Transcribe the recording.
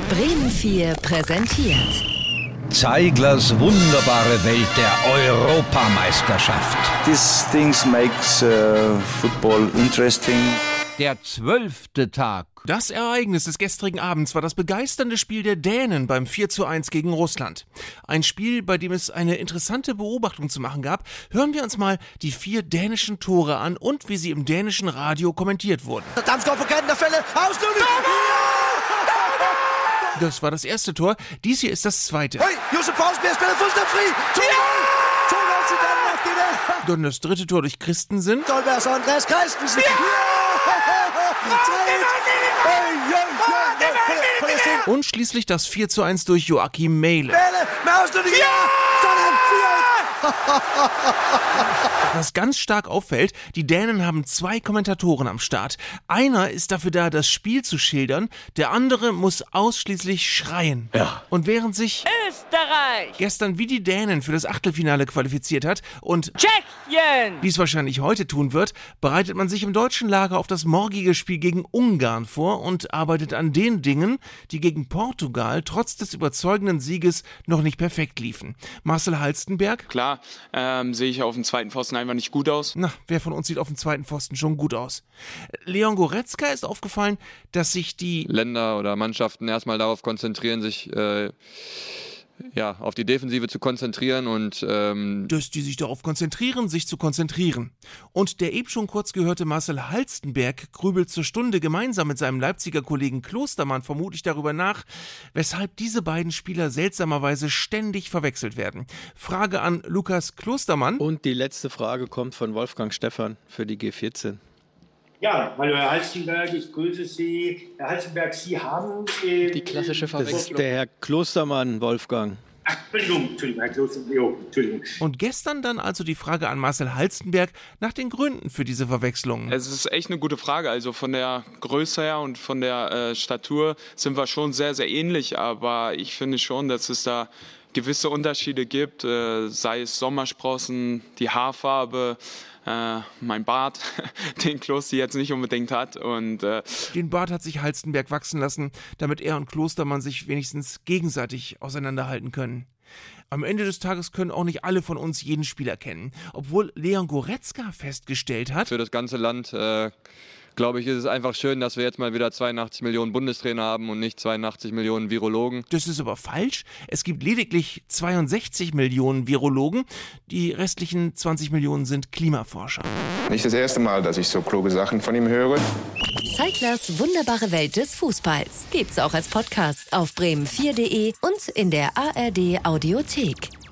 Bremen 4 präsentiert Zeiglers wunderbare Welt der Europameisterschaft. These things makes football interesting. Der 12. Tag. Das Ereignis des gestrigen Abends war das begeisternde Spiel der Dänen beim 4:1 gegen Russland. Ein Spiel, bei dem es eine interessante Beobachtung zu machen gab. Hören wir uns mal die 4 dänischen Tore an und wie sie im dänischen Radio kommentiert wurden. Das war das erste Tor. Dies hier ist das zweite. Dann das dritte Tor durch Christensen. Und schließlich das 4:1 durch Joachim Mähle. Was ganz stark auffällt, die Dänen haben 2 Kommentatoren am Start. Einer ist dafür da, das Spiel zu schildern, der andere muss ausschließlich schreien. Ja. Und während sich Österreich gestern wie die Dänen für das Achtelfinale qualifiziert hat und Tschechien dies wahrscheinlich heute tun wird, bereitet man sich im deutschen Lager auf das morgige Spiel gegen Ungarn vor und arbeitet an den Dingen, die gegen Portugal trotz des überzeugenden Sieges noch nicht perfekt liefen. Marcel Halstenberg? Klar, sehe ich auf dem zweiten Pfosten einfach nicht gut aus. Na, wer von uns sieht auf dem zweiten Pfosten schon gut aus? Leon Goretzka ist aufgefallen, dass sich die Länder oder Mannschaften erstmal darauf konzentrieren, sich auf die Defensive zu konzentrieren und dass die sich darauf konzentrieren, sich zu konzentrieren. Und der eben schon kurz gehörte Marcel Halstenberg grübelt zur Stunde gemeinsam mit seinem Leipziger Kollegen Klostermann vermutlich darüber nach, weshalb diese beiden Spieler seltsamerweise ständig verwechselt werden. Frage an Lukas Klostermann. Und die letzte Frage kommt von Wolfgang Stephan für die G14. Ja, hallo Herr Halstenberg, ich grüße Sie. Herr Halstenberg, Sie haben... Die klassische Verwechslung. Das ist der Herr Klostermann, Wolfgang. Ach, Entschuldigung, Herr Klostermann, Entschuldigung. Und gestern dann also die Frage an Marcel Halstenberg nach den Gründen für diese Verwechslungen. Es ist echt eine gute Frage. Also von der Größe her und von der Statur sind wir schon sehr, sehr ähnlich. Aber ich finde schon, dass es da gewisse Unterschiede gibt, sei es Sommersprossen, die Haarfarbe, mein Bart, den Kloster jetzt nicht unbedingt hat. Und den Bart hat sich Halstenberg wachsen lassen, damit er und Klostermann sich wenigstens gegenseitig auseinanderhalten können. Am Ende des Tages können auch nicht alle von uns jeden Spieler kennen. Obwohl Leon Goretzka festgestellt hat, für das ganze Land, glaube ich, ist es einfach schön, dass wir jetzt mal wieder 82 Millionen Bundestrainer haben und nicht 82 Millionen Virologen. Das ist aber falsch. Es gibt lediglich 62 Millionen Virologen. Die restlichen 20 Millionen sind Klimaforscher. Nicht das erste Mal, dass ich so kluge Sachen von ihm höre. Zeiglers wunderbare Welt des Fußballs gibt's auch als Podcast auf bremen4.de und in der ARD Audiothek.